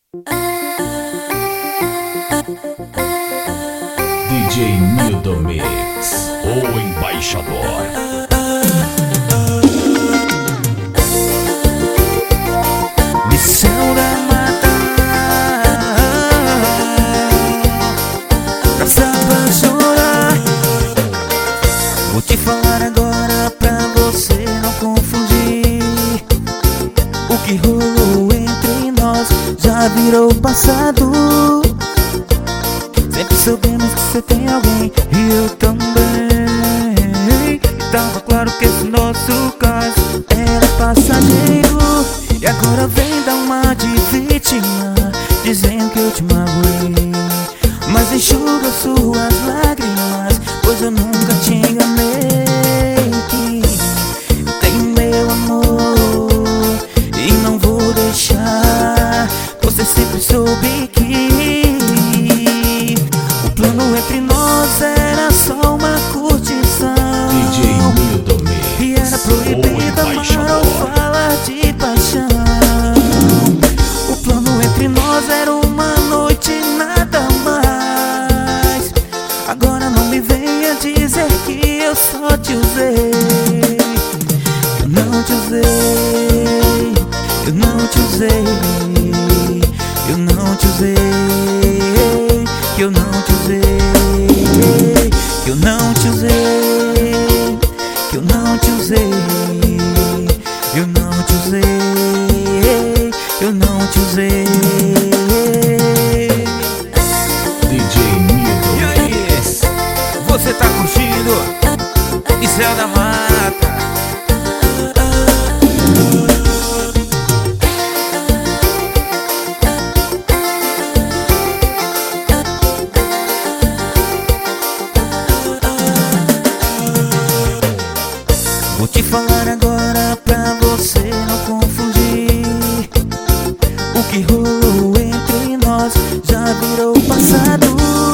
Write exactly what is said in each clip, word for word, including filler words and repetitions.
D J Nildo Mix, o embaixador. Missão da mata, praça pra chorar. Vou te falar agora pra você não confundir. O que rolou entre nós já virou passado. Sempre soubemos que você tem alguém e eu também. Tava claro que esse nosso caso era passageiro. E agora vem dar uma de vítima, dizendo que eu te magoei. Mas enxuga suas lágrimas, pois eu nunca te enganei. Tenho meu amor e não vou deixar. Você sempre soube que o plano entre nós era só uma curtição. D J Nildo Mix, E era proibido amar ou falar de paixão. O plano entre nós era uma noite e nada mais. Agora não me venha dizer que eu só te usei. Eu não te usei, eu não te usei, eu não te usei, que eu não te usei, que eu não te usei, que eu não te usei, eu não te usei, eu não te usei. D J Nildo E aí, Mix. você tá curtindo? Isso é o da mata. Vou te falar agora pra você não confundir. O que rolou entre nós já virou passado.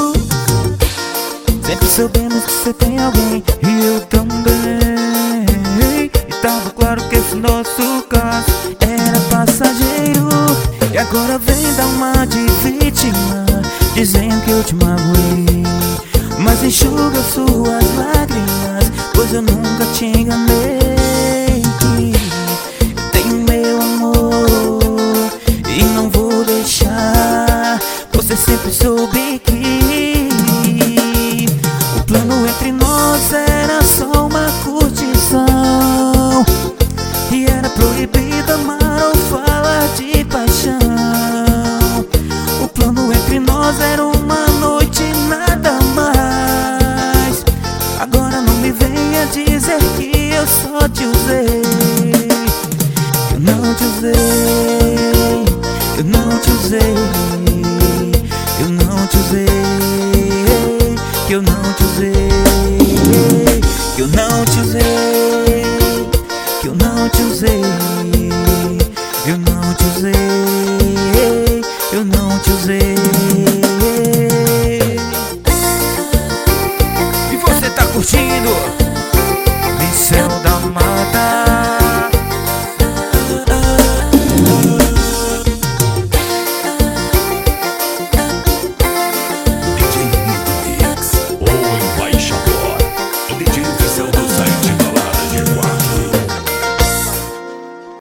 Sempre soubemos que você tem alguém e eu também. E tava claro que esse nosso caso era passageiro. E agora vem dar uma de vítima, dizendo que eu te magoei. Mas enxuga suas lágrimas, pois eu nunca te enganei. Tenho meu amor e não vou deixar. Você sempre soube que o plano entre nós era só uma curtição. E era proibido amar ou falar de paixão. O plano entre nós era uma noite e nada mais. Agora não me venha dizer que eu só te usei. Eu não te usei, eu não te usei,